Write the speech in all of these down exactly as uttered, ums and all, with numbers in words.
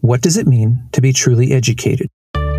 What does it mean to be truly educated?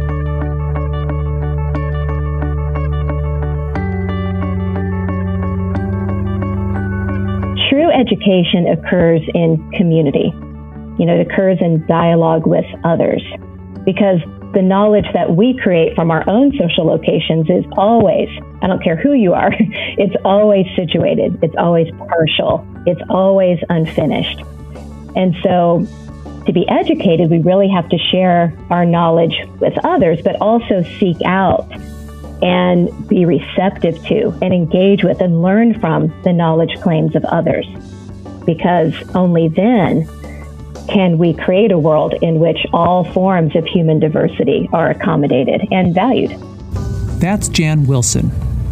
True education occurs in community. You know, it occurs in dialogue with others, because the knowledge that we create from our own social locations is always, I don't care who you are, it's always situated, it's always partial, it's always unfinished. And so to be educated, we really have to share our knowledge with others, but also seek out and be receptive to and engage with and learn from the knowledge claims of others. Because only then can we create a world in which all forms of human diversity are accommodated and valued. That's Jan Wilson.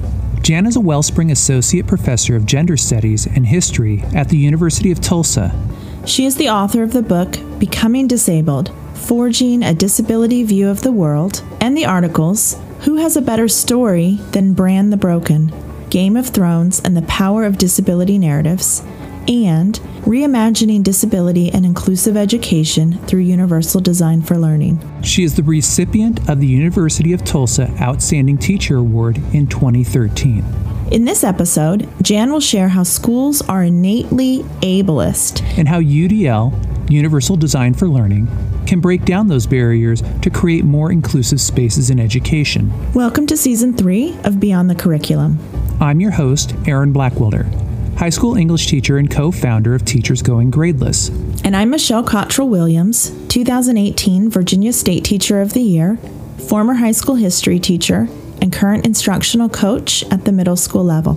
Jan is a Wellspring Associate Professor of Gender Studies and History at the University of Tulsa. She is the author of the book, Becoming Disabled, Forging a Disability View of the World, and the articles, Who Has a Better Story Than Bran the Broken, Game of Thrones and the Power of Disability Narratives, and Reimagining Disability and Inclusive Education Through Universal Design for Learning. She is the recipient of the University of Tulsa Outstanding Teacher Award in twenty thirteen. In this episode, Jan will share how schools are innately ableist and how U D L, Universal Design for Learning, can break down those barriers to create more inclusive spaces in education. Welcome to Season three of Beyond the Curriculum. I'm your host, Aaron Blackwilder, high school English teacher and co-founder of Teachers Going Gradeless. And I'm Michelle Cottrell-Williams, two thousand eighteen Virginia State Teacher of the Year, former high school history teacher, and current instructional coach at the middle school level.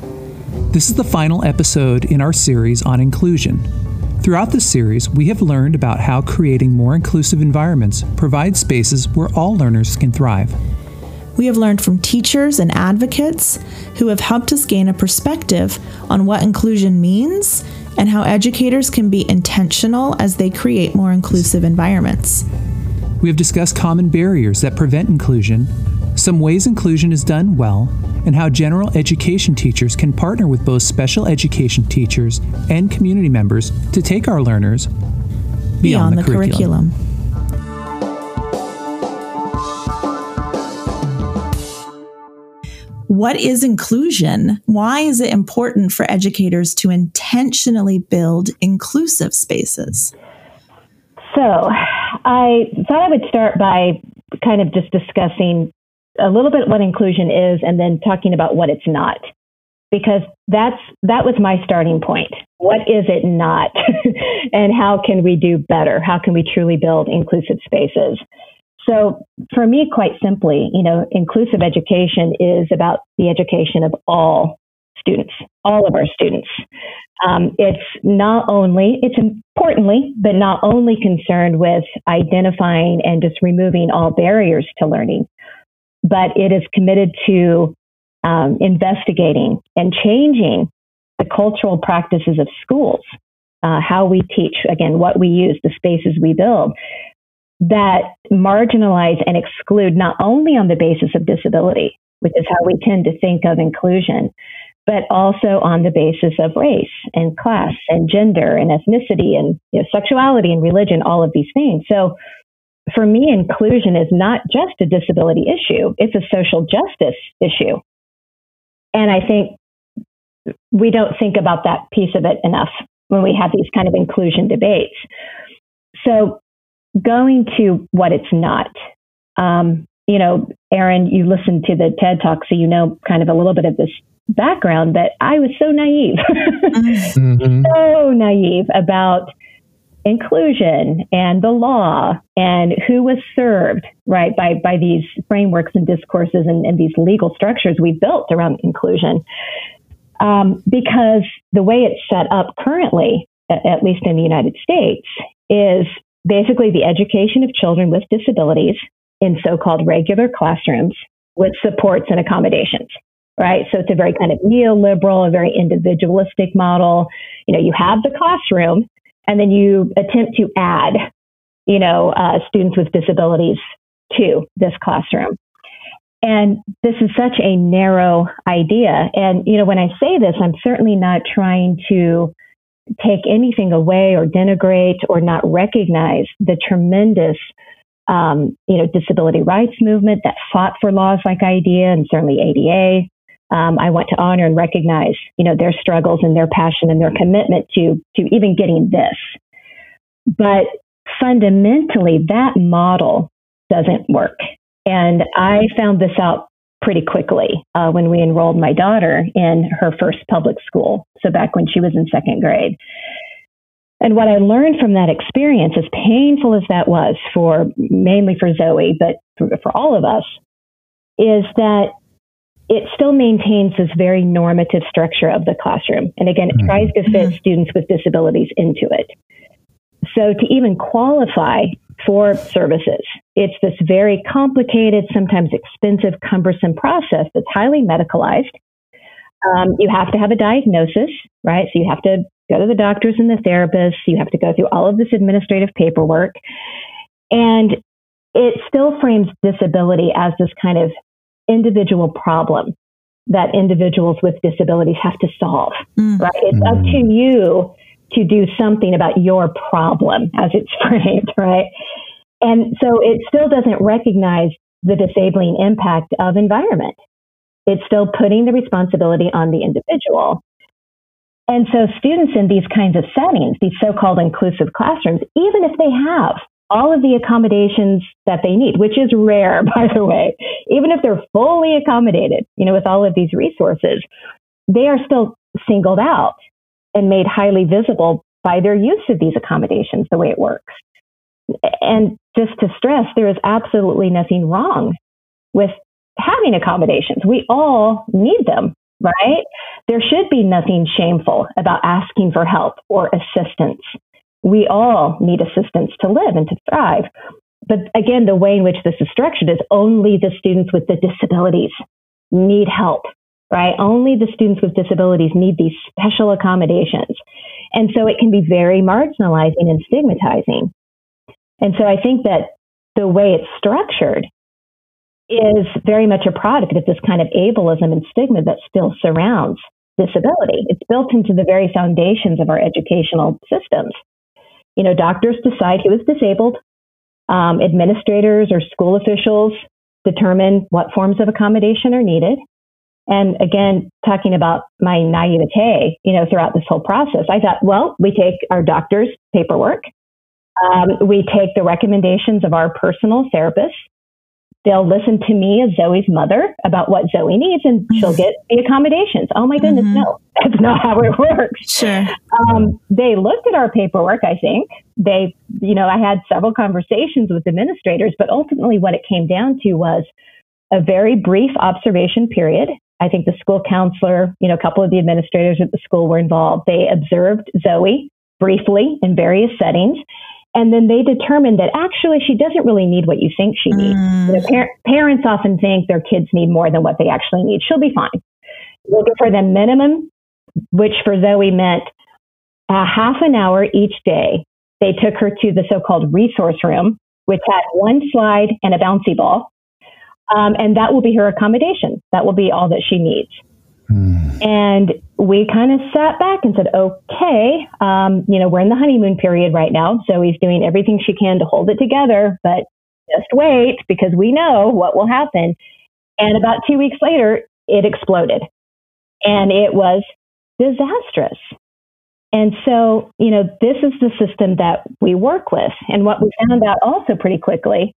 This is the final episode in our series on inclusion. Throughout this series, we have learned about how creating more inclusive environments provides spaces where all learners can thrive. We have learned from teachers and advocates who have helped us gain a perspective on what inclusion means and how educators can be intentional as they create more inclusive environments. We have discussed common barriers that prevent inclusion, some ways inclusion is done well, and how general education teachers can partner with both special education teachers and community members to take our learners beyond, beyond the, the curriculum. curriculum. What is inclusion? Why is it important for educators to intentionally build inclusive spaces? So I thought I would start by kind of just discussing a little bit what inclusion is and then talking about what it's not, because that's that was my starting point. What is it not? And how can we do better? How can we truly build inclusive spaces? So for me, quite simply, you know, inclusive education is about the education of all students, all of our students. Um, it's not only, it's importantly, but not only concerned with identifying and just removing all barriers to learning, but it is committed to um, investigating and changing the cultural practices of schools, uh, how we teach, again, what we use, the spaces we build, that marginalize and exclude not only on the basis of disability, which is how we tend to think of inclusion, but also on the basis of race and class and gender and ethnicity and you know, sexuality and religion, all of these things. So for me, inclusion is not just a disability issue, it's a social justice issue. And I think we don't think about that piece of it enough when we have these kind of inclusion debates. So going to what it's not, um, you know, Aaron, you listened to the TED Talk, so you know kind of a little bit of this background, but I was so naive, mm-hmm. so naive about inclusion and the law and who was served, right, by, by these frameworks and discourses and, and these legal structures we built around inclusion. Um, because the way it's set up currently, at, at least in the United States, is basically the education of children with disabilities in so-called regular classrooms with supports and accommodations, right? So it's a very kind of neoliberal, a very individualistic model. You know, you have the classroom, and then you attempt to add, you know, uh, students with disabilities to this classroom. And this is such a narrow idea. And, you know, when I say this, I'm certainly not trying to take anything away or denigrate or not recognize the tremendous, um, you know, disability rights movement that fought for laws like IDEA and certainly A D A. Um, I want to honor and recognize, you know, their struggles and their passion and their commitment to to even getting this. But fundamentally, that model doesn't work. And I found this out pretty quickly uh, when we enrolled my daughter in her first public school. So back when she was in second grade. And what I learned from that experience, as painful as that was for mainly for Zoe, but for, for all of us, is that it still maintains this very normative structure of the classroom. And again, it tries to fit mm-hmm. students with disabilities into it. So to even qualify for services, it's this very complicated, sometimes expensive, cumbersome process that's highly medicalized. Um, you have to have a diagnosis, right? So you have to go to the doctors and the therapists. You have to go through all of this administrative paperwork. And it still frames disability as this kind of individual problem that individuals with disabilities have to solve, mm. right? It's mm. up to you to do something about your problem, as it's framed, right? And so it still doesn't recognize the disabling impact of environment. It's still putting the responsibility on the individual. And so students in these kinds of settings, these so-called inclusive classrooms, even if they have all of the accommodations that they need, which is rare, by the way, even if they're fully accommodated, you know, with all of these resources, they are still singled out and made highly visible by their use of these accommodations, the way it works. And just to stress, there is absolutely nothing wrong with having accommodations. We all need them, right? There should be nothing shameful about asking for help or assistance. We all need assistance to live and to thrive. But again, the way in which this is structured is only the students with the disabilities need help, right? Only the students with disabilities need these special accommodations. And so it can be very marginalizing and stigmatizing. And so I think that the way it's structured is very much a product of this kind of ableism and stigma that still surrounds disability. It's built into the very foundations of our educational systems. You know, doctors decide who is disabled. Um, administrators or school officials determine what forms of accommodation are needed. And again, talking about my naivete, you know, throughout this whole process, I thought, well, we take our doctor's paperwork. Um, we take the recommendations of our personal therapist. They'll listen to me as Zoe's mother about what Zoe needs, and she'll get the accommodations. Oh my goodness, mm-hmm. no, that's not how it works. Sure. Um, they looked at our paperwork, I think. They, you know, I had several conversations with administrators, but ultimately what it came down to was a very brief observation period. I think the school counselor, you know, a couple of the administrators at the school were involved. They observed Zoe briefly in various settings. And then they determined that actually she doesn't really need what you think she needs. Mm. You know, par- parents often think their kids need more than what they actually need. She'll be fine. We'll give her the minimum, which for Zoe meant a half an hour each day. They took her to the so-called resource room, which had one slide and a bouncy ball. Um, and that will be her accommodation. That will be all that she needs. Mm. And we kind of sat back and said, okay, um, you know, we're in the honeymoon period right now. Zoe's doing everything she can to hold it together, but just wait because we know what will happen. And about two weeks later, it exploded and it was disastrous. And so, you know, this is the system that we work with. And what we found out also pretty quickly,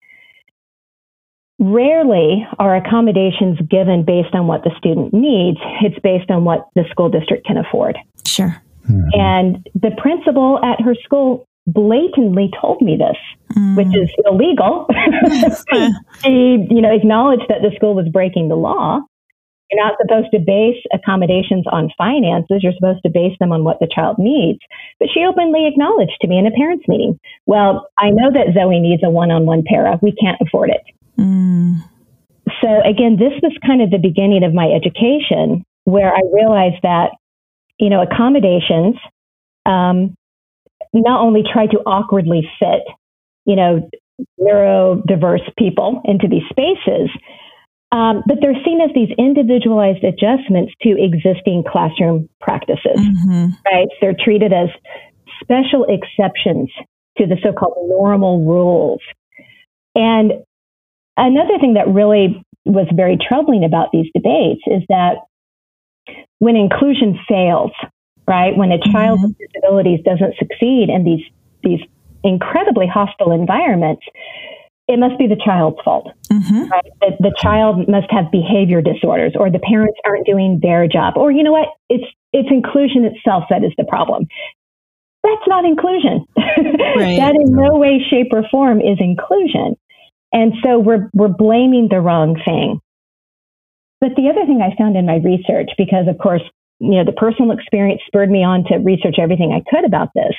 rarely are accommodations given based on what the student needs. It's based on what the school district can afford. Sure. Mm-hmm. And the principal at her school blatantly told me this, mm. which is illegal. She, you know, acknowledged that the school was breaking the law. You're not supposed to base accommodations on finances. You're supposed to base them on what the child needs. But she openly acknowledged to me in a parents' meeting, well, I know that Zoe needs a one-on-one para. We can't afford it. Mm. So again, this was kind of the beginning of my education where I realized that, you know, accommodations um, not only try to awkwardly fit, you know, neurodiverse people into these spaces, Um, but they're seen as these individualized adjustments to existing classroom practices, mm-hmm. right? They're treated as special exceptions to the so-called normal rules. And another thing that really was very troubling about these debates is that when inclusion fails, right, when a child mm-hmm. with disabilities doesn't succeed in these these incredibly hostile environments, it must be the child's fault. Mm-hmm. Right? The, the child must have behavior disorders, or the parents aren't doing their job, or you know what, it's it's inclusion itself that is the problem. That's not inclusion. Right. That in no way, shape, or form is inclusion. And so we're we're blaming the wrong thing. But the other thing I found in my research, because of course, you know, the personal experience spurred me on to research everything I could about this.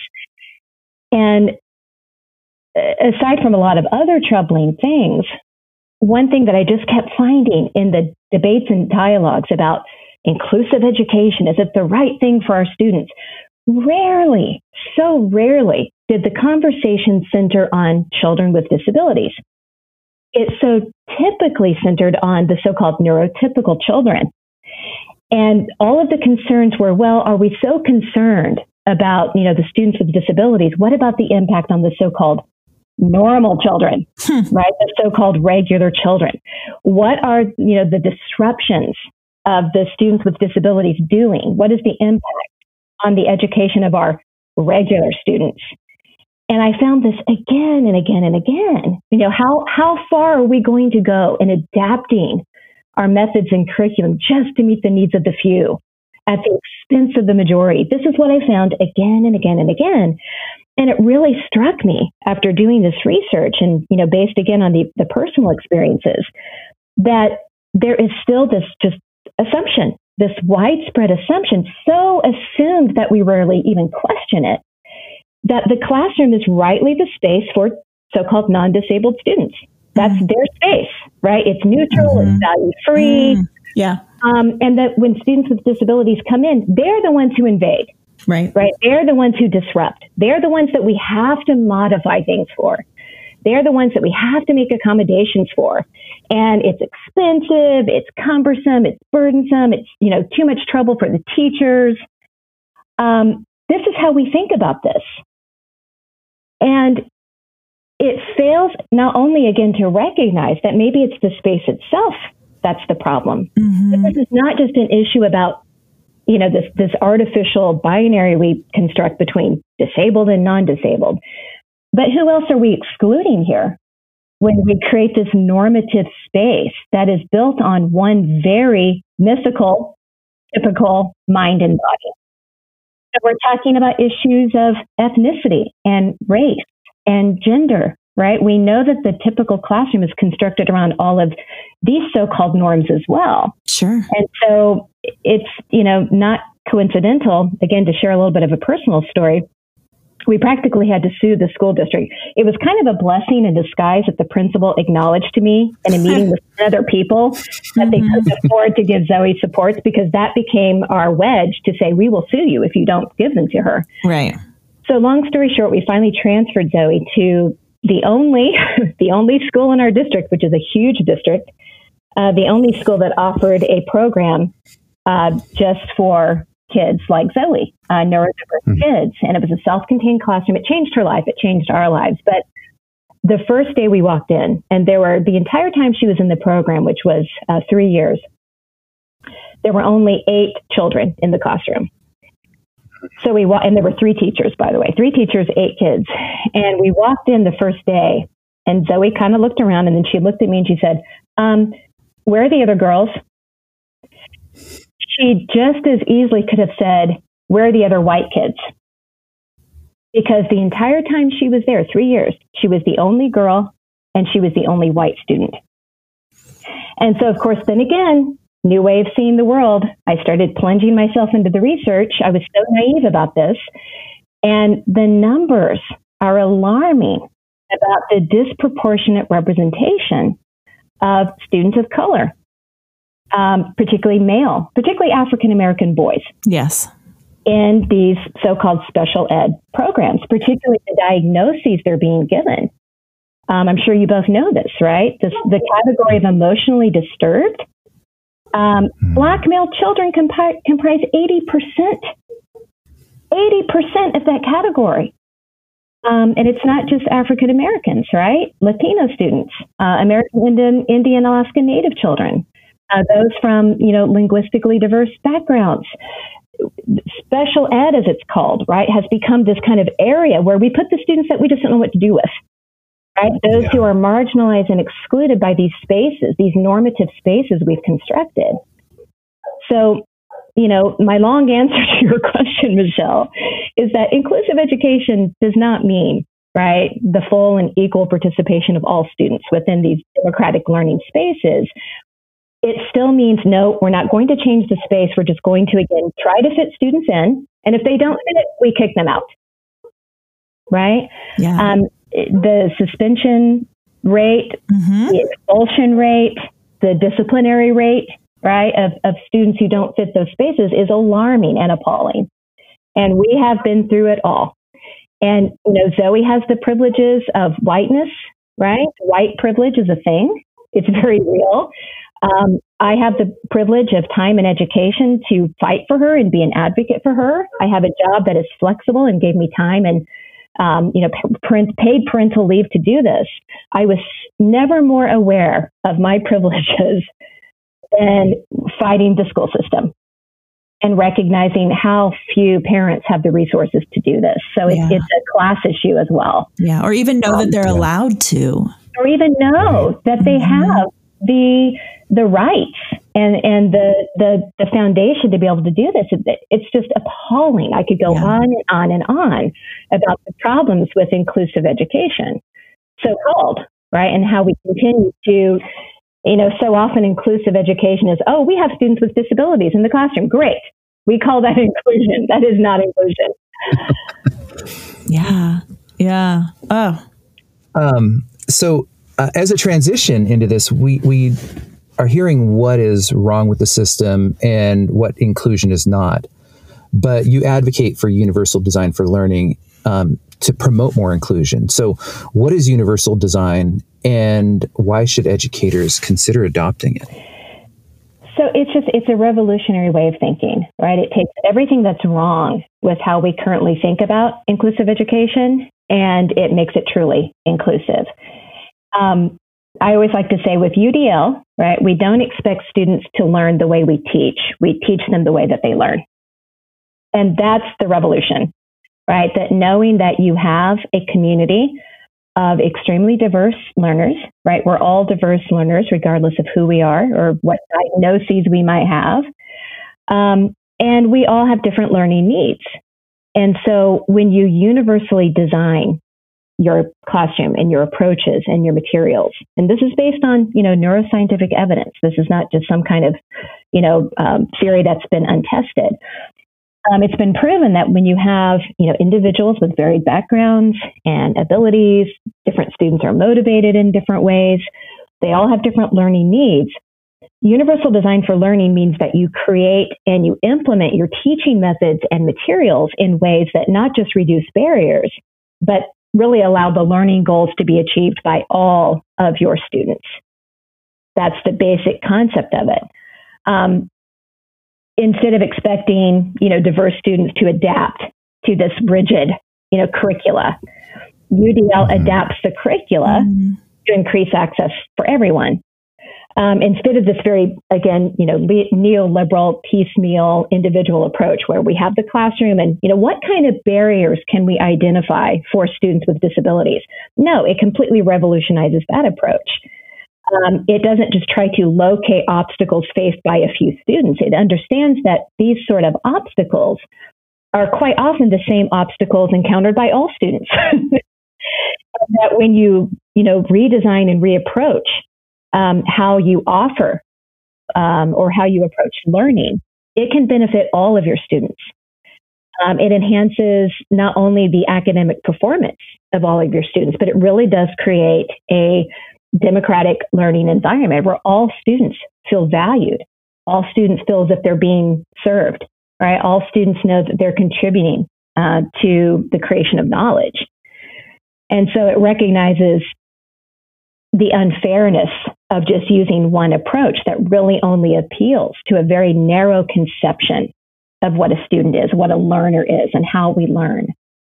And aside from a lot of other troubling things, one thing that I just kept finding in the debates and dialogues about inclusive education, is it the right thing for our students? Rarely, so rarely, did the conversation center on children with disabilities. It's so typically centered on the so-called neurotypical children. And all of the concerns were, well, are we so concerned about, you know, the students with disabilities? What about the impact on the so-called normal children, hmm. right? The so-called regular children. What are, you know, the disruptions of the students with disabilities doing? What is the impact on the education of our regular students? And I found this again and again and again. You know, how, how far are we going to go in adapting our methods and curriculum just to meet the needs of the few at the expense of the majority? This is what I found again and again and again. And it really struck me after doing this research, and, you know, based again on the, the personal experiences, that there is still this just assumption, this widespread assumption, so assumed that we rarely even question it, that the classroom is rightly the space for so-called non-disabled students. That's mm-hmm. their space, right? It's neutral, mm-hmm. it's value-free. Mm-hmm. Yeah. Um, and that when students with disabilities come in, they're the ones who invade. Right. Right. They're the ones who disrupt. They're the ones that we have to modify things for. They're the ones that we have to make accommodations for. And it's expensive, it's cumbersome, it's burdensome, it's, you know, too much trouble for the teachers. Um, this is how we think about this. And it fails not only, again, to recognize that maybe it's the space itself that's the problem. Mm-hmm. But this is not just an issue about, you know, this, this artificial binary we construct between disabled and non-disabled. But who else are we excluding here when we create this normative space that is built on one very mythical, typical mind and body? So we're talking about issues of ethnicity and race and gender, right? We know that the typical classroom is constructed around all of these so-called norms as well. Sure. And so it's, you know, not coincidental, again, to share a little bit of a personal story. We practically had to sue the school district. It was kind of a blessing in disguise that the principal acknowledged to me in a meeting with other people that they couldn't afford to give Zoe supports, because that became our wedge to say, we will sue you if you don't give them to her. Right. So long story short, we finally transferred Zoe to the only, the only school in our district, which is a huge district, uh, the only school that offered a program uh, just for kids like Zoe, uh, neurodiverse mm-hmm. kids. And it was a self-contained classroom. It changed her life. It changed our lives. But the first day we walked in, and there were, the entire time she was in the program, which was uh, three years, there were only eight children in the classroom. So we wa- and there were three teachers, by the way, three teachers, eight kids. And we walked in the first day, and Zoe kind of looked around, and then she looked at me and she said, um, where are the other girls? She just as easily could have said, where are the other white kids? Because the entire time she was there, three years, she was the only girl and she was the only white student. And so, of course, then again, new way of seeing the world. I started plunging myself into the research. I was so naive about this. And the numbers are alarming about the disproportionate representation of students of color. Um, particularly male, particularly African-American boys. Yes. In these so-called special ed programs, particularly the diagnoses they're being given. Um, I'm sure you both know this, right? This, the category of emotionally disturbed. Um, Black male children compi- comprise eighty percent, eighty percent of that category. Um, and it's not just African Americans, right? Latino students, uh, American Indian, Indian, Alaska Native children, uh, those from, you know, linguistically diverse backgrounds. Special ed, as it's called, right, has become this kind of area where we put the students that we just don't know what to do with, right? Those yeah. who are marginalized and excluded by these spaces, these normative spaces we've constructed. So, you know, my long answer to your question, Michelle, is that inclusive education does not mean, right, the full and equal participation of all students within these democratic learning spaces. It still means, no, we're not going to change the space. We're just going to, again, try to fit students in. And if they don't fit it, we kick them out, right? Yeah. Um, the suspension rate, mm-hmm. the expulsion rate, the disciplinary rate, right, of, of students who don't fit those spaces is alarming and appalling. And we have been through it all. And, you know, Zoe has the privileges of whiteness, right? White privilege is a thing. It's very real. Um, I have the privilege of time and education to fight for her and be an advocate for her. I have a job that is flexible and gave me time and, um, you know, parent, paid parental leave to do this. I was never more aware of my privileges than fighting the school system and recognizing how few parents have the resources to do this. So it's, yeah. it's a class issue as well. Yeah, or even know um, that they're yeah. allowed to. Or even know that they mm-hmm. have the the rights and, and the, the the foundation to be able to do this. It, it's just appalling. I could go yeah. on and on and on about the problems with inclusive education, so-called, right? And how we continue to, you know, so often inclusive education is, oh, we have students with disabilities in the classroom. Great. We call that inclusion. That is not inclusion. yeah. Yeah. Oh. Um, so uh, as a transition into this, we, we are hearing what is wrong with the system and what inclusion is not. But you advocate for universal design for learning um, to promote more inclusion. So what is universal design and why should educators consider adopting it? So it's just, it's a revolutionary way of thinking, right? It takes everything that's wrong with how we currently think about inclusive education and it makes it truly inclusive. Um, I always like to say with U D L, right, we don't expect students to learn the way we teach. We teach them the way that they learn. And that's the revolution, right? That knowing that you have a community of extremely diverse learners, right? We're all diverse learners, regardless of who we are or what diagnoses we might have. Um, and we all have different learning needs. And so when you universally design your classroom and your approaches and your materials, and this is based on, you know, neuroscientific evidence. This is not just some kind of, you know, um, theory that's been untested. Um, it's been proven that when you have, you know, individuals with varied backgrounds and abilities, different students are motivated in different ways. They all have different learning needs. Universal design for learning means that you create and you implement your teaching methods and materials in ways that not just reduce barriers, but really allow the learning goals to be achieved by all of your students. That's the basic concept of it. Um, instead of expecting, you know, diverse students to adapt to this rigid, you know, curricula, U D L mm-hmm. adapts the curricula mm-hmm. to increase access for everyone. Um, instead of this very, again, you know, le- neoliberal, piecemeal, individual approach where we have the classroom and, you know, what kind of barriers can we identify for students with disabilities? No, it completely revolutionizes that approach. Um, it doesn't just try to locate obstacles faced by a few students. It understands that these sort of obstacles are quite often the same obstacles encountered by all students. That when you, you know, redesign and reapproach um, how you offer um, or how you approach learning, it can benefit all of your students. Um, it enhances not only the academic performance of all of your students, but it really does create a democratic learning environment where all students feel valued. All students feel as if they're being served, right? All students know that they're contributing uh, to the creation of knowledge. And so it recognizes the unfairness of just using one approach that really only appeals to a very narrow conception of what a student is, what a learner is, and how we learn.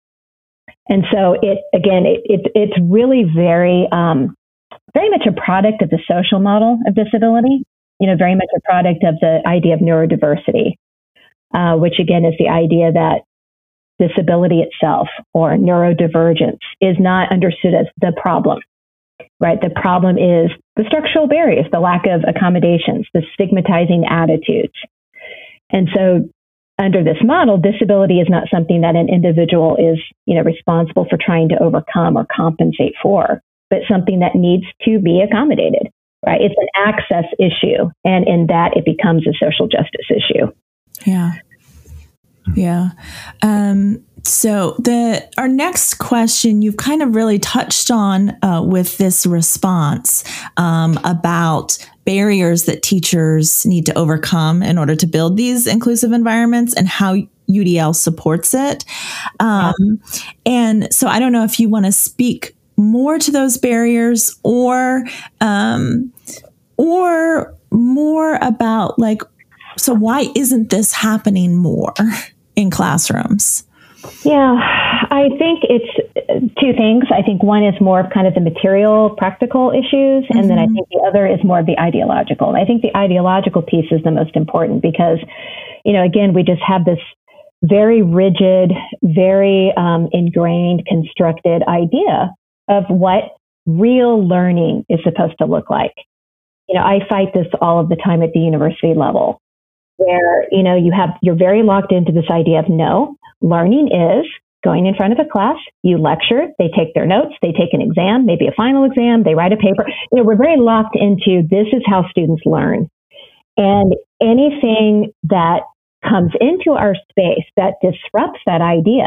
And so it, again, it, it it's really very, um, very much a product of the social model of disability, you know, very much a product of the idea of neurodiversity, uh, which again is the idea that disability itself or neurodivergence is not understood as the problem, right? The problem is the structural barriers, the lack of accommodations, the stigmatizing attitudes. And so under this model, disability is not something that an individual is, you know, responsible for trying to overcome or compensate for, but something that needs to be accommodated, right? It's an access issue, and in that it becomes a social justice issue. Yeah. Yeah. Um, so the our next question you've kind of really touched on uh, with this response um, about barriers that teachers need to overcome in order to build these inclusive environments and how U D L supports it. Um, yeah. And so I don't know if you want to speak more to those barriers or um, or more about like, so why isn't this happening more in classrooms? Yeah, I think it's two things. I think one is more of kind of the material, practical issues, and mm-hmm. then I think the other is more of the ideological. And I think the ideological piece is the most important because, you know, again, we just have this very rigid, very um, ingrained, constructed idea of what real learning is supposed to look like. You know, I fight this all of the time at the university level, where, you know, you have, you're very locked into this idea of no, learning is going in front of a class, you lecture, they take their notes, they take an exam, maybe a final exam, they write a paper. You know, we're very locked into this is how students learn. And anything that comes into our space that disrupts that idea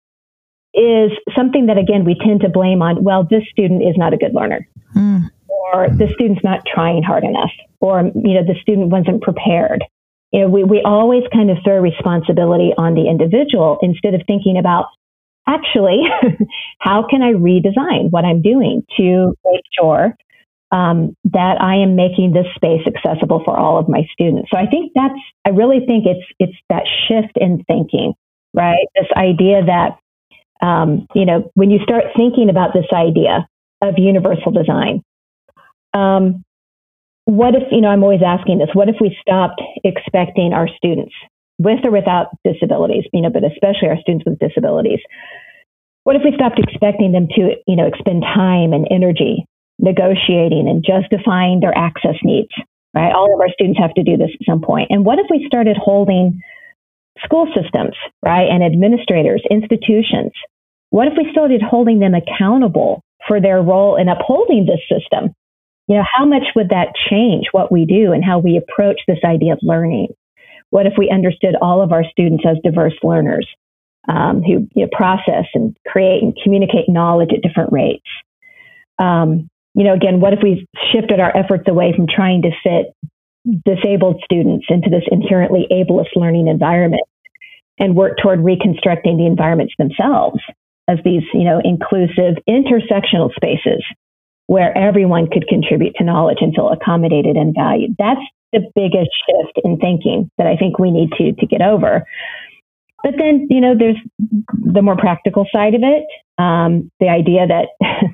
is something that, again, we tend to blame on, well, this student is not a good learner. Mm. Or the student's not trying hard enough. Or, you know, the student wasn't prepared. You know, we, we always kind of throw responsibility on the individual instead of thinking about, actually, how can I redesign what I'm doing to make sure um, that I am making this space accessible for all of my students? So I think that's, I really think it's it's that shift in thinking, right? This idea that, um, you know, when you start thinking about this idea of universal design, um, what if, you know, I'm always asking this, what if we stopped expecting our students, with or without disabilities, you know, but especially our students with disabilities, what if we stopped expecting them to, you know, expend time and energy negotiating and justifying their access needs, right? All of our students have to do this at some point. And what if we started holding school systems, right, and administrators, institutions, what if we started holding them accountable for their role in upholding this system? You know, how much would that change what we do and how we approach this idea of learning? What if we understood all of our students as diverse learners um, who you know, process and create and communicate knowledge at different rates? Um, you know, again, what if we shifted our efforts away from trying to fit disabled students into this inherently ableist learning environment and work toward reconstructing the environments themselves as these, you know, inclusive intersectional spaces where everyone could contribute to knowledge and feel accommodated and valued? That's the biggest shift in thinking that I think we need to, to get over. But then, you know, there's the more practical side of it. Um, the idea that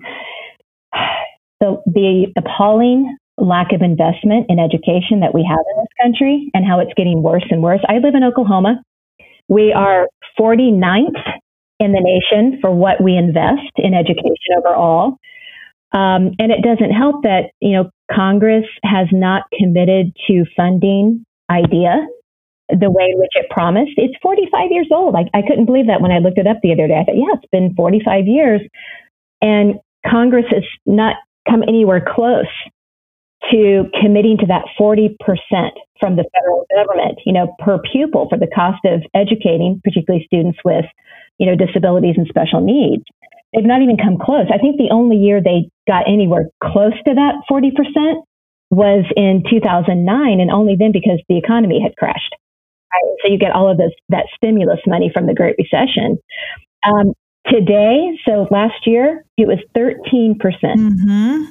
the, the appalling lack of investment in education that we have in this country and how it's getting worse and worse. I live in Oklahoma. We are forty-ninth in the nation for what we invest in education overall. Um, and it doesn't help that, you know, Congress has not committed to funding IDEA the way in which it promised. It's forty-five years old. I, I couldn't believe that when I looked it up the other day. I thought, yeah, it's been forty-five years. And Congress has not come anywhere close to committing to that forty percent from the federal government, you know, per pupil for the cost of educating, particularly students with, you know, disabilities and special needs. They've not even come close. I think the only year they got anywhere close to that forty percent was in two thousand nine, and only then because the economy had crashed. Right? So you get all of this, that stimulus money from the Great Recession. Um, today, so last year, it was thirteen percent. Mm-hmm. thirteen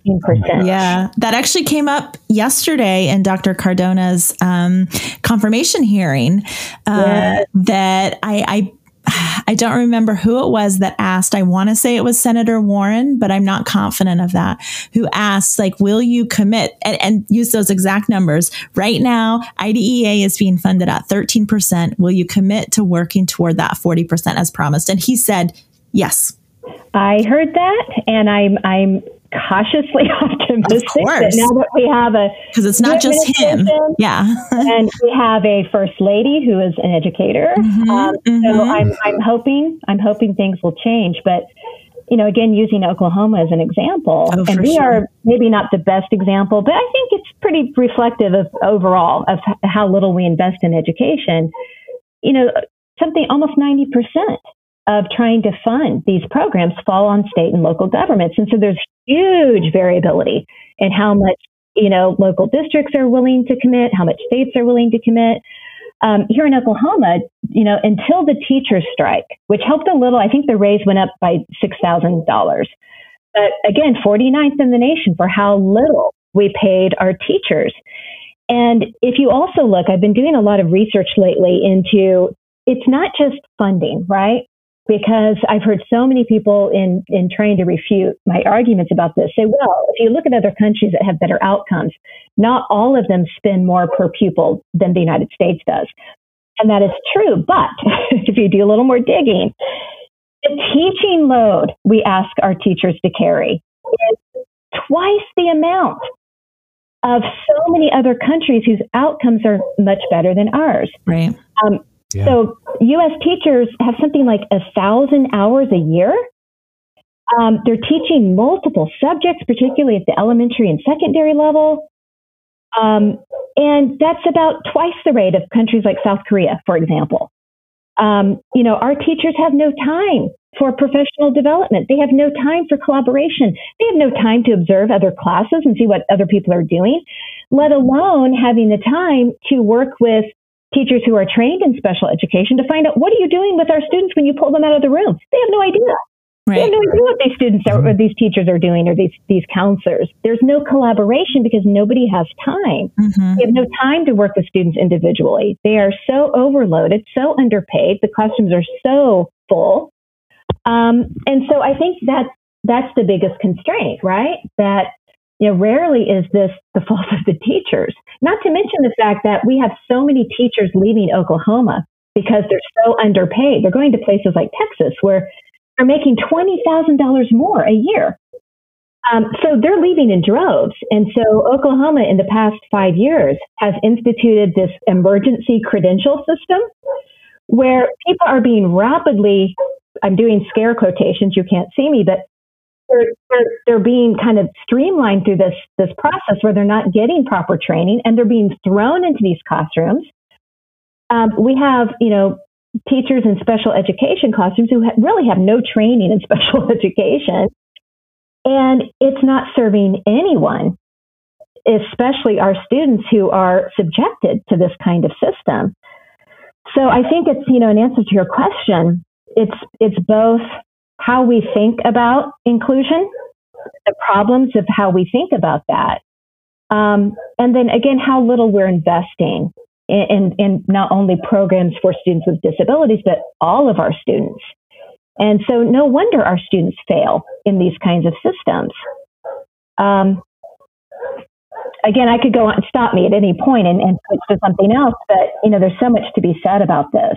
thirteen percent. Yeah, that actually came up yesterday in Doctor Cardona's um, confirmation hearing. Uh, yes. That I, I I don't remember who it was that asked. I want to say it was Senator Warren, but I'm not confident of that. Who asked, like, will you commit and, and use those exact numbers? Right now, I D E A is being funded at thirteen percent. Will you commit to working toward that forty percent as promised? And he said, yes. I heard that, and I'm I'm cautiously optimistic that now that we have a because it's not just him, yeah, and we have a first lady who is an educator. Mm-hmm, um, mm-hmm. So I'm I'm hoping I'm hoping things will change. But you know, again, using Oklahoma as an example, oh, and we sure. are maybe not the best example, but I think it's pretty reflective of overall of how little we invest in education. You know, something almost ninety percent of trying to fund these programs fall on state and local governments. And so there's huge variability in how much, you know, local districts are willing to commit, how much states are willing to commit. Um, here in Oklahoma, you know, until the teachers strike, which helped a little, I think the raise went up by six thousand dollars. But again, forty-ninth in the nation for how little we paid our teachers. And if you also look, I've been doing a lot of research lately into, it's not just funding, right? Because I've heard so many people in, in trying to refute my arguments about this say, well, if you look at other countries that have better outcomes, not all of them spend more per pupil than the United States does. And that is true. But if you do a little more digging, the teaching load we ask our teachers to carry is twice the amount of so many other countries whose outcomes are much better than ours. Right. Um, Yeah. So U S teachers have something like a thousand hours a year. Um, they're teaching multiple subjects, particularly at the elementary and secondary level. Um, and that's about twice the rate of countries like South Korea, for example. Um, you know, our teachers have no time for professional development. They have no time for collaboration. They have no time to observe other classes and see what other people are doing, let alone having the time to work with teachers who are trained in special education to find out, what are you doing with our students when you pull them out of the room? They have no idea. Right. They have no idea what these students are, or these teachers are doing, or these, these counselors. There's no collaboration because nobody has time. Mm-hmm. They have no time to work with students individually. They are so overloaded, so underpaid. The classrooms are so full. Um, and so I think that's, that's the biggest constraint, right? That, you know, rarely is this the fault of the teachers. Not to mention the fact that we have so many teachers leaving Oklahoma because they're so underpaid. They're going to places like Texas where they're making twenty thousand dollars more a year. Um, so they're leaving in droves. And so Oklahoma in the past five years has instituted this emergency credential system where people are being rapidly, I'm doing scare quotations, you can't see me, but They're, they're, they're being kind of streamlined through this, this process where they're not getting proper training and they're being thrown into these classrooms. Um, we have, you know, teachers in special education classrooms who ha- really have no training in special education. And it's not serving anyone, especially our students who are subjected to this kind of system. So I think it's, you know, an answer to your question. It's, it's both how we think about inclusion, the problems of how we think about that. Um, and then again, how little we're investing in, in, in not only programs for students with disabilities, but all of our students. And so no wonder our students fail in these kinds of systems. Um, again, I could go on, stop me at any point and, and switch to something else, but you know, there's so much to be said about this.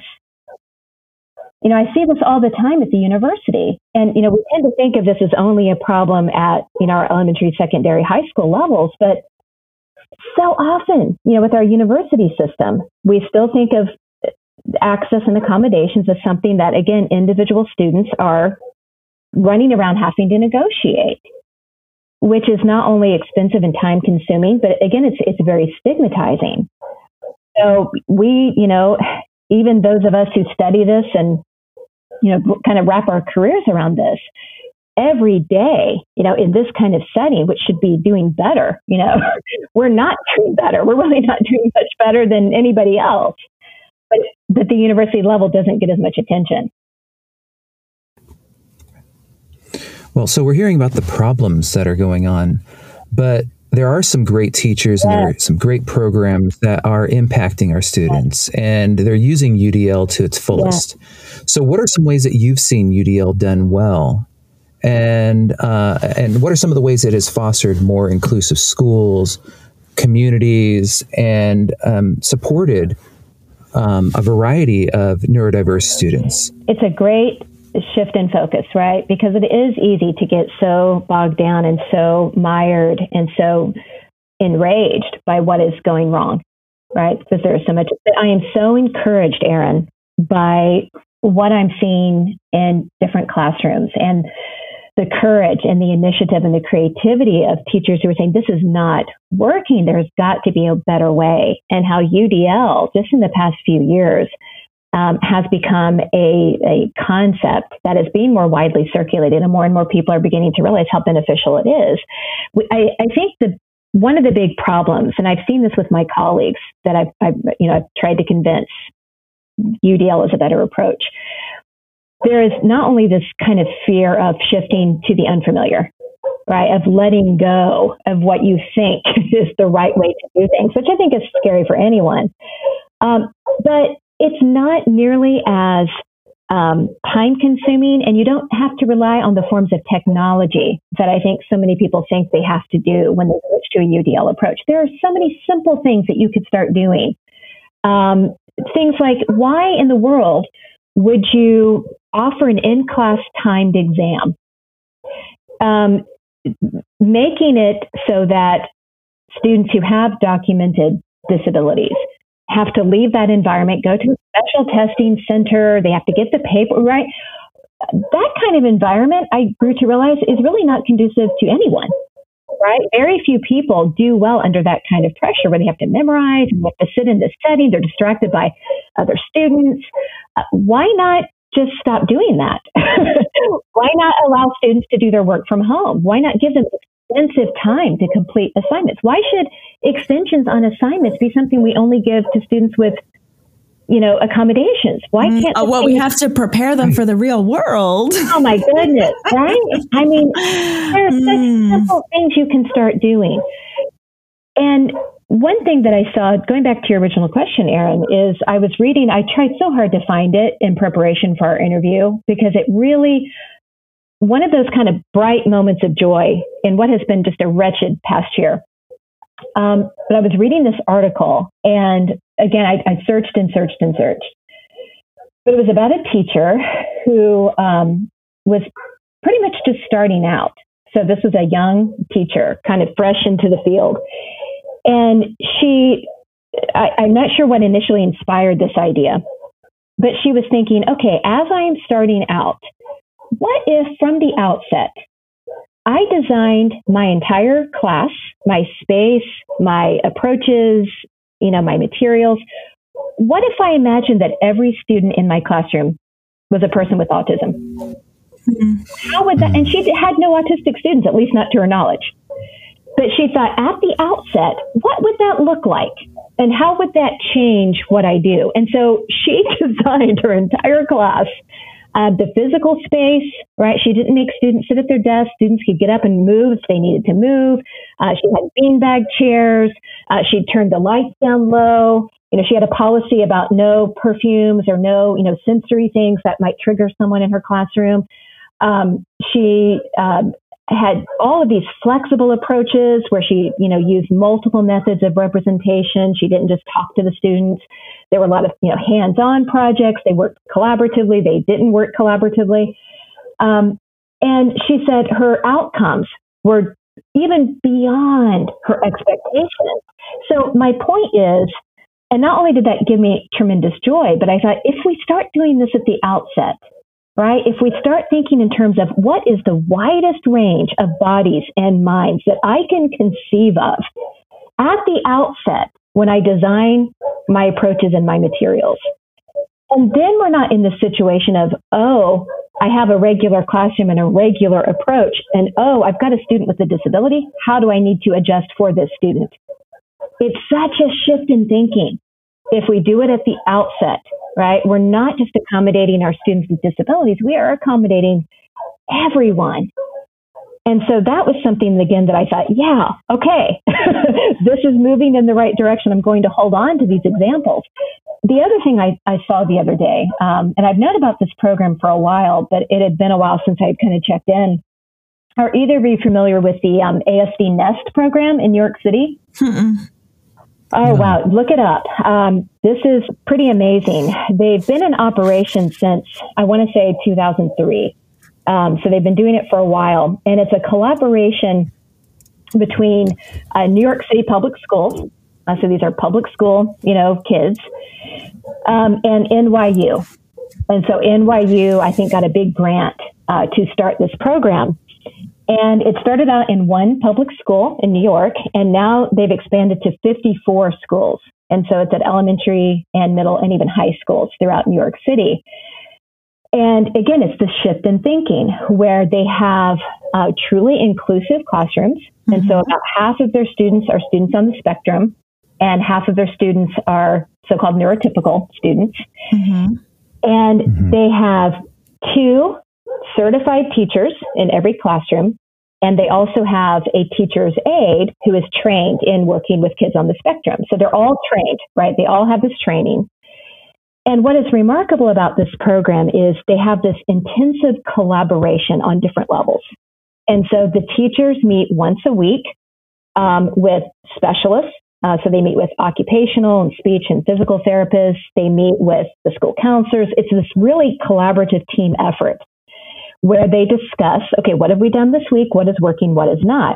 You know, I see this all the time at the university. And, you know, we tend to think of this as only a problem at, you know, our elementary, secondary, high school levels. But so often, you know, with our university system, we still think of access and accommodations as something that, again, individual students are running around having to negotiate, which is not only expensive and time consuming, but again, it's, it's very stigmatizing. So we, you know, even those of us who study this and, you know, kind of wrap our careers around this every day, you know, in this kind of setting, which should be doing better, you know, we're not doing better. We're really not doing much better than anybody else. But, but the university level doesn't get as much attention. Well, so we're hearing about the problems that are going on but there are some great teachers and there are some great programs that are impacting our students, and they're using U D L to its fullest. So what are some ways that you've seen U D L done well? And uh, and what are some of the ways it has fostered more inclusive schools, communities, and um, supported um, a variety of neurodiverse students? It's a great shift in focus, right? Because it is easy to get so bogged down and so mired and so enraged by what is going wrong, right? Because there is so much. But I am so encouraged, Erin, by what I'm seeing in different classrooms and the courage and the initiative and the creativity of teachers who are saying, this is not working. There's got to be a better way. And how U D L, just in the past few years, Um, has become a, a concept that is being more widely circulated, and more and more people are beginning to realize how beneficial it is. We, I, I think the one of the big problems, and I've seen this with my colleagues that I've, I've you know I've tried to convince U D L is a better approach. There is not only this kind of fear of shifting to the unfamiliar, right, of letting go of what you think is the right way to do things, which I think is scary for anyone, um, but it's not nearly as um, time-consuming, and you don't have to rely on the forms of technology that I think so many people think they have to do when they switch to a U D L approach. There are so many simple things that you could start doing. Um, things like, why in the world would you offer an in-class timed exam? Um, making it so that students who have documented disabilities have to leave that environment, go to a special testing center, they have to get the paper, right? That kind of environment, I grew to realize, is really not conducive to anyone, right? Very few people do well under that kind of pressure where they have to memorize and they have to sit in this setting, they're distracted by other students. Uh, why not just stop doing that? Why not allow students to do their work from home? Why not give them extensive time to complete assignments? Why should extensions on assignments be something we only give to students with, you know, accommodations? Why can't? Mm, well, we have to prepare them for the real world. Oh my goodness, right? I mean, there are such mm. simple things you can start doing. And one thing that I saw, going back to your original question, Erin, is I was reading, I tried so hard to find it in preparation for our interview because it really, one of those kind of bright moments of joy in what has been just a wretched past year. Um, but I was reading this article, and again, I, I searched and searched and searched. But it was about a teacher who um, was pretty much just starting out. So this was a young teacher, kind of fresh into the field. And she, I, I'm not sure what initially inspired this idea, but she was thinking, okay, as I am starting out, what if from the outset, I designed my entire class, my space, my approaches, you know, my materials. What if I imagined that every student in my classroom was a person with autism? Mm-hmm. How would that, and she had no autistic students, at least not to her knowledge. But she thought at the outset, what would that look like? And how would that change what I do? And so she designed her entire class. Uh, the physical space, right? She didn't make students sit at their desks. Students could get up and move if they needed to move. Uh, she had beanbag chairs. Uh, she turned the lights down low. You know, she had a policy about no perfumes or no, you know, sensory things that might trigger someone in her classroom. Um, she um, had all of these flexible approaches where she, you know, used multiple methods of representation. She didn't just talk to the students. There were a lot of, you know, hands-on projects. They worked collaboratively. They didn't work collaboratively. Um, and she said her outcomes were even beyond her expectations. So my point is, and not only did that give me tremendous joy, but I thought if we start doing this at the outset, right? If we start thinking in terms of what is the widest range of bodies and minds that I can conceive of at the outset when I design my approaches and my materials. And then we're not in the situation of, oh, I have a regular classroom and a regular approach. And, oh, I've got a student with a disability. How do I need to adjust for this student? It's such a shift in thinking. If we do it at the outset, right? We're not just accommodating our students with disabilities. We are accommodating everyone. And so that was something, again, that I thought, yeah, okay, this is moving in the right direction. I'm going to hold on to these examples. The other thing I, I saw the other day, um, and I've known about this program for a while, but it had been a while since I had kind of checked in. Are either of you familiar with the um, A S D Nest program in New York City? Mm-mm. Oh, no. Wow. Look it up. Um, this is pretty amazing. They've been in operation since, I want to say, two thousand three. Um, so they've been doing it for a while. And it's a collaboration between uh, New York City Public Schools. Uh, so these are public school, you know, kids, um, and N Y U. And so N Y U, I think, got a big grant uh, to start this program. And it started out in one public school in New York, and now they've expanded to fifty-four schools. And so it's at elementary and middle and even high schools throughout New York City. And again, it's the shift in thinking where they have uh, truly inclusive classrooms. Mm-hmm. And so about half of their students are students on the spectrum, and half of their students are so-called neurotypical students. Mm-hmm. And mm-hmm. they have two certified teachers in every classroom, and they also have a teacher's aide who is trained in working with kids on the spectrum. So they're all trained, right? They all have this training. And what is remarkable about this program is they have this intensive collaboration on different levels. And so the teachers meet once a week um, with specialists. Uh, so they meet with occupational and speech and physical therapists. They meet with the school counselors. It's this really collaborative team effort where they discuss, okay, what have we done this week? What is working? What is not?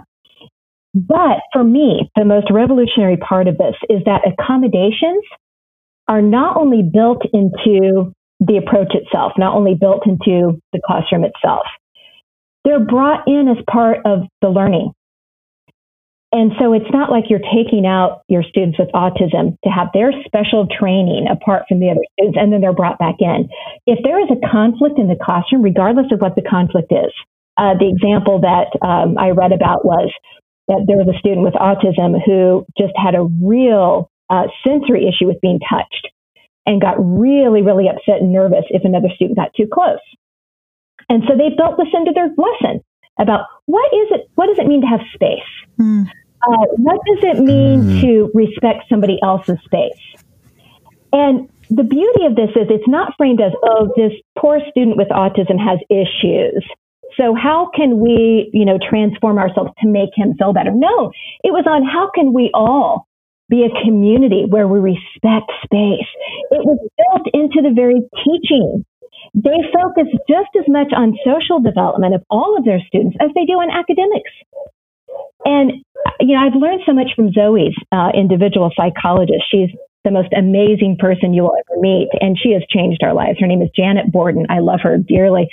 But for me, the most revolutionary part of this is that accommodations are not only built into the approach itself, not only built into the classroom itself, they're brought in as part of the learning. And so it's not like you're taking out your students with autism to have their special training apart from the other students, and then they're brought back in. If there is a conflict in the classroom, regardless of what the conflict is, uh, the example that um, I read about was that there was a student with autism who just had a real uh, sensory issue with being touched and got really, really upset and nervous if another student got too close. And so they built this into their lesson about what is it, what does it mean to have space? Mm. Uh, what does it mean mm. to respect somebody else's space? And the beauty of this is it's not framed as, oh, this poor student with autism has issues, so how can we, you know, transform ourselves to make him feel better? No, it was on how can we all be a community where we respect space. It was built into the very teaching. They focus just as much on social development of all of their students as they do on academics. And, you know, I've learned so much from Zoe's uh, individual psychologist. She's the most amazing person you will ever meet, and she has changed our lives. Her name is Janet Borden. I love her dearly.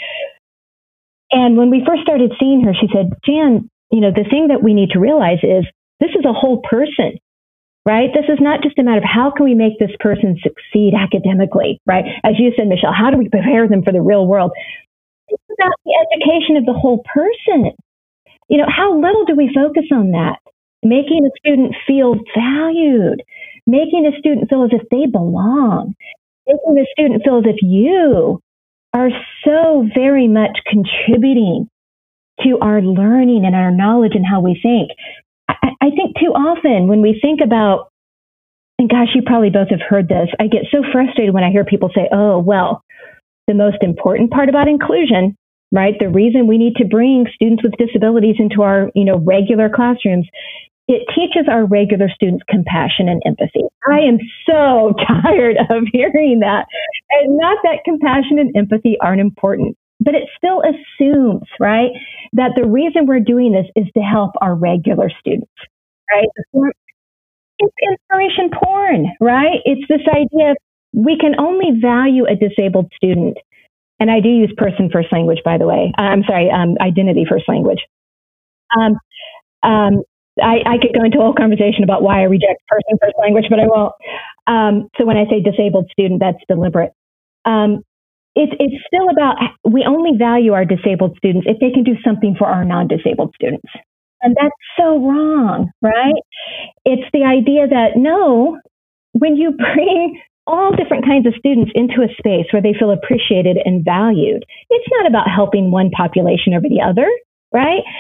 And when we first started seeing her, she said, Jan, you know, the thing that we need to realize is this is a whole person, right? This is not just a matter of how can we make this person succeed academically, right? As you said, Michelle, how do we prepare them for the real world? It's about the education of the whole person. You know, how little do we focus on that? Making a student feel valued, making a student feel as if they belong, making the student feel as if you are so very much contributing to our learning and our knowledge and how we think. I, I think too often when we think about, and gosh, you probably both have heard this, I get so frustrated when I hear people say, oh, well, the most important part about inclusion, right? The reason we need to bring students with disabilities into our, you know, regular classrooms, it teaches our regular students compassion and empathy. I am so tired of hearing that. And not that compassion and empathy aren't important, but it still assumes, right, that the reason we're doing this is to help our regular students, right? It's inspiration porn, right? It's this idea of we can only value a disabled student. And I do use person first language, by the way. I'm sorry, um, identity first language. Um, um, I, I could go into a whole conversation about why I reject person first language, but I won't. Um, so when I say disabled student, that's deliberate. Um, it's it's still about, we only value our disabled students if they can do something for our non-disabled students. And that's so wrong, right? It's the idea that, no, when you bring all different kinds of students into a space where they feel appreciated and valued, it's not about helping one population over the other, right?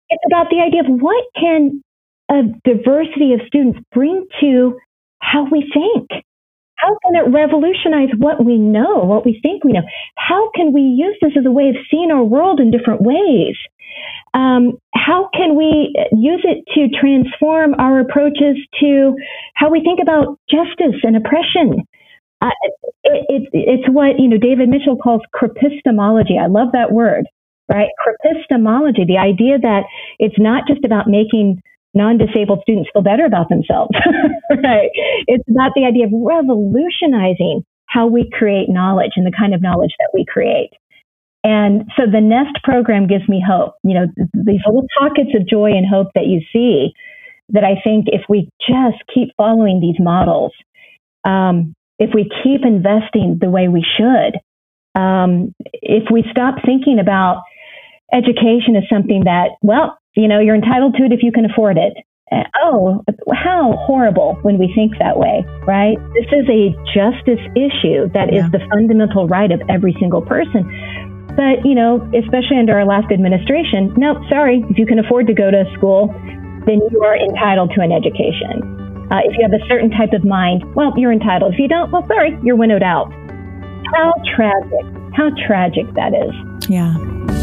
it's about the idea of what can a diversity of students bring to how we think. How can it revolutionize what we know, what we think we know? How can we use this as a way of seeing our world in different ways? Um, how can we use it to transform our approaches to how we think about justice and oppression? Uh, it, it, it's what, you know, David Mitchell calls crepistemology. I love that word, right? Crepistemology, the idea that it's not just about making non-disabled students feel better about themselves, right? It's about the idea of revolutionizing how we create knowledge and the kind of knowledge that we create. And so the NEST program gives me hope. You know, these little pockets of joy and hope that you see, that I think if we just keep following these models, um, if we keep investing the way we should, um, if we stop thinking about education as something that, well, you know, you're entitled to it if you can afford it. Uh, oh, how horrible when we think that way, right? This is a justice issue that yeah. is the fundamental right of every single person. But, you know, especially under our last administration, no, sorry, if you can afford to go to school, then you are entitled to an education. Uh, if you have a certain type of mind, well, you're entitled. If you don't, well, sorry, you're winnowed out. How tragic, how tragic that is. Yeah.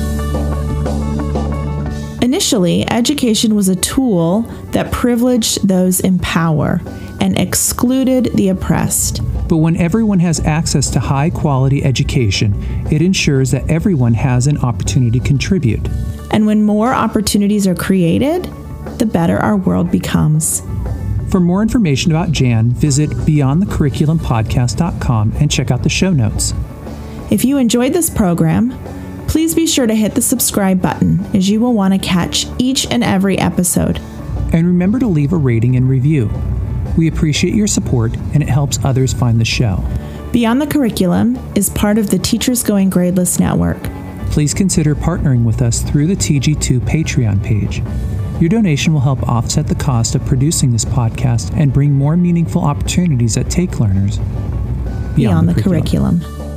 Initially, education was a tool that privileged those in power and excluded the oppressed. But when everyone has access to high-quality education, it ensures that everyone has an opportunity to contribute. And when more opportunities are created, the better our world becomes. For more information about Jan, visit beyond the curriculum podcast dot com and check out the show notes. If you enjoyed this program, please be sure to hit the subscribe button, as you will want to catch each and every episode. And remember to leave a rating and review. We appreciate your support, and it helps others find the show. Beyond the Curriculum is part of the Teachers Going Gradeless Network. Please consider partnering with us through the T G two Patreon page. Your donation will help offset the cost of producing this podcast and bring more meaningful opportunities that take learners beyond, beyond the, the curriculum. curriculum.